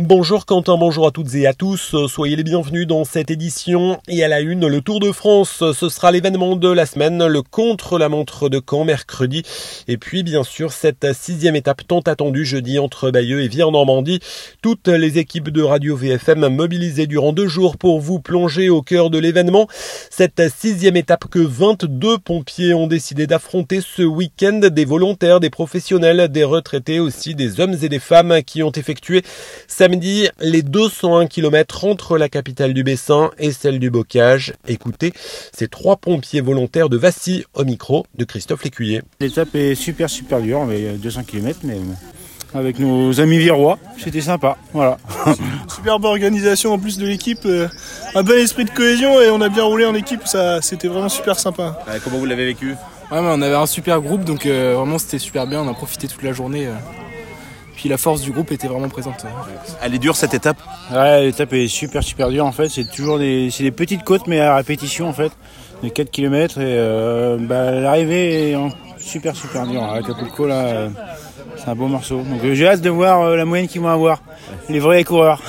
Bonjour Quentin, bonjour à toutes et à tous, soyez les bienvenus dans cette édition. Et à la une, le Tour de France, ce sera l'événement de la semaine, le contre-la-montre de Caen mercredi. Et puis bien sûr cette 6e étape tant attendue jeudi entre Bayeux et Vire-Normandie. Toutes les équipes de Radio VFM mobilisées durant 2 jours pour vous plonger au cœur de l'événement. Cette 6e étape que 22 pompiers ont décidé d'affronter ce week-end, des volontaires, des professionnels, des retraités aussi, des hommes et des femmes qui ont effectué samedi, les 201 km entre la capitale du Bessin et celle du Bocage. Écoutez, ces 3 pompiers volontaires de Vassy au micro de Christophe Lécuyer. L'étape est super dure, on avait 200 km, mais avec nos amis virois, c'était sympa. Voilà. Superbe organisation en plus de l'équipe, un bon esprit de cohésion et on a bien roulé en équipe, ça, c'était vraiment super sympa. Comment vous l'avez vécu ? On avait un super groupe, donc vraiment c'était super bien, on a profité toute la journée. Puis la force du groupe était vraiment présente. Elle est dure cette étape ? Ouais, l'étape est super dure en fait, c'est toujours des petites côtes mais à répétition en fait, de 4 km et l'arrivée est super dure. Avec Acapulco là, c'est un beau morceau. Donc j'ai hâte de voir la moyenne qu'ils vont avoir, les vrais coureurs.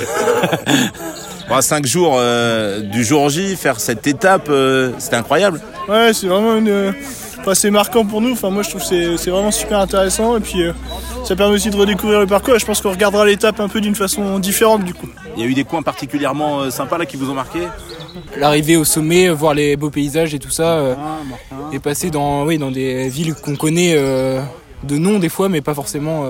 5 jours du jour J, faire cette étape, c'était incroyable. Ouais, c'est vraiment c'est marquant pour nous. Moi, je trouve que c'est vraiment super intéressant. Et puis, ça permet aussi de redécouvrir le parcours. Et je pense qu'on regardera l'étape un peu d'une façon différente du coup. Il y a eu des coins particulièrement sympas là qui vous ont marqué ? L'arrivée au sommet, voir les beaux paysages et tout ça, et passer dans des villes qu'on connaît de nom des fois, mais pas forcément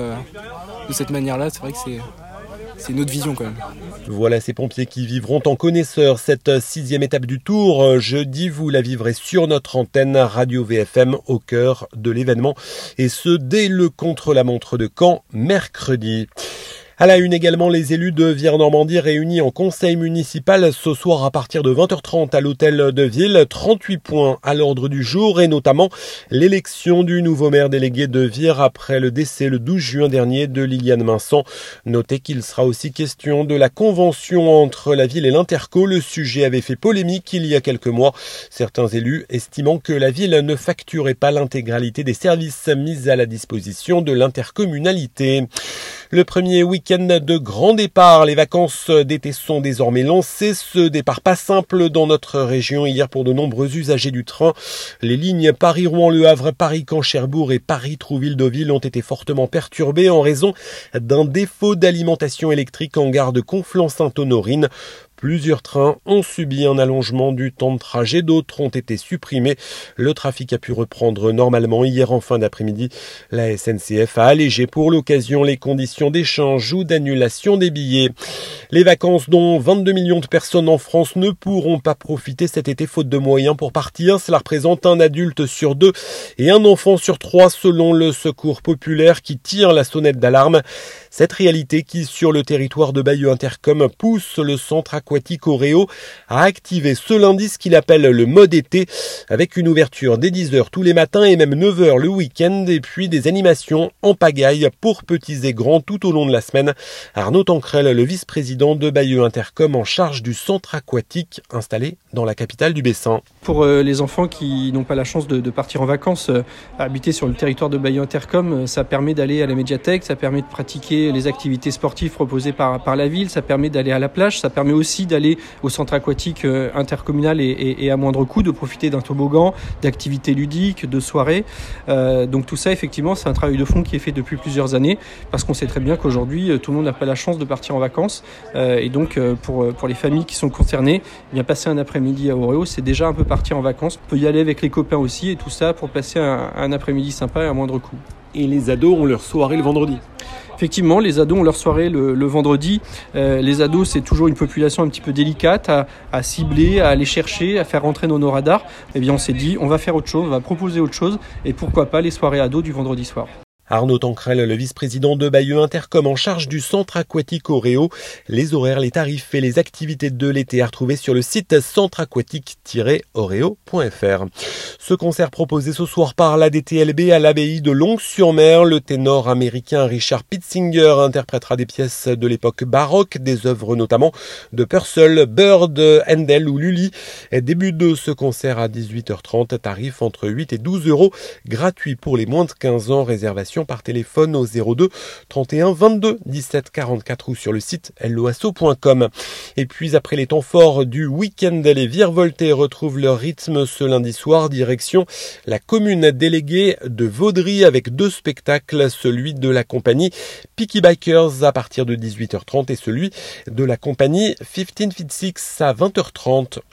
de cette manière-là. C'est vrai que c'est une autre vision quand même. Voilà ces pompiers qui vivront en connaisseurs cette 6e étape du Tour. Jeudi, vous la vivrez sur notre antenne Radio VFM au cœur de l'événement. Et ce, dès le contre-la-montre de Caen, mercredi. À la une également, les élus de Vire-Normandie réunis en conseil municipal ce soir à partir de 20h30 à l'hôtel de ville. 38 points à l'ordre du jour et notamment l'élection du nouveau maire délégué de Vire après le décès le 12 juin dernier de Liliane Minsan. Notez qu'il sera aussi question de la convention entre la ville et l'Interco. Le sujet avait fait polémique il y a quelques mois. Certains élus estimant que la ville ne facturait pas l'intégralité des services mis à la disposition de l'intercommunalité. Le premier week-end de grand départ, les vacances d'été sont désormais lancées. Ce départ pas simple dans notre région hier pour de nombreux usagers du train. Les lignes Paris-Rouen-Le Havre, Paris-Caen-Cherbourg et Paris-Trouville-Deauville ont été fortement perturbées en raison d'un défaut d'alimentation électrique en gare de Conflans-Sainte-Honorine. Plusieurs trains ont subi un allongement du temps de trajet, d'autres ont été supprimés. Le trafic a pu reprendre normalement hier en fin d'après-midi. La SNCF a allégé pour l'occasion les conditions d'échange ou d'annulation des billets. Les vacances dont 22 millions de personnes en France ne pourront pas profiter cet été faute de moyens pour partir. Cela représente un adulte sur 2 et un enfant sur 3 selon le Secours populaire qui tire la sonnette d'alarme. Cette réalité qui, sur le territoire de Bayeux Intercom, pousse le centre aquatique Oreo à activer ce lundi ce qu'il appelle le mode été, avec une ouverture dès 10h tous les matins et même 9h le week-end, et puis des animations en pagaille pour petits et grands tout au long de la semaine. Arnaud Tancrel, le vice-président de Bayeux Intercom en charge du centre aquatique installé dans la capitale du Bessin. Pour les enfants qui n'ont pas la chance de partir en vacances, habiter sur le territoire de Bayeux Intercom, ça permet d'aller à la médiathèque, ça permet de pratiquer les activités sportives proposées par la ville, ça permet d'aller à la plage, ça permet aussi d'aller au centre aquatique intercommunal et à moindre coût, de profiter d'un toboggan, d'activités ludiques, de soirées. Donc tout ça, effectivement, c'est un travail de fond qui est fait depuis plusieurs années, parce qu'on sait très bien qu'aujourd'hui, tout le monde n'a pas la chance de partir en vacances. Et donc, pour les familles qui sont concernées, bien passer un après-midi à Oreo, c'est déjà un peu partir en vacances. On peut y aller avec les copains aussi, et tout ça pour passer un après-midi sympa et à moindre coût. Et les ados ont leur soirée le vendredi. Effectivement, les ados ont leur soirée le vendredi. Les ados, c'est toujours une population un petit peu délicate à cibler, à aller chercher, à faire rentrer dans nos radars. Eh bien, on s'est dit, on va faire autre chose, on va proposer autre chose, et pourquoi pas les soirées ados du vendredi soir. Arnaud Tancrel, le vice-président de Bayeux Intercom en charge du centre aquatique Oreo. Les horaires, les tarifs et les activités de l'été à retrouver sur le site centreaquatique-oreo.fr. Ce concert proposé ce soir par la DTLB à l'abbaye de Longues-sur-Mer, le ténor américain Richard Pitzinger interprétera des pièces de l'époque baroque, des œuvres notamment de Purcell, Bird, Handel ou Lully. Début de ce concert à 18h30, tarif entre 8 et 12 €, gratuit pour les moins de 15 ans, réservation inscriptions par téléphone au 02 31 22 17 44 ou sur le site loasso.com. Et puis après les temps forts du week-end, les virevoltés retrouvent leur rythme ce lundi soir, direction la commune déléguée de Vaudry avec 2 spectacles, celui de la compagnie Peaky Bikers à partir de 18h30 et celui de la compagnie 15 Feet 6 à 20h30.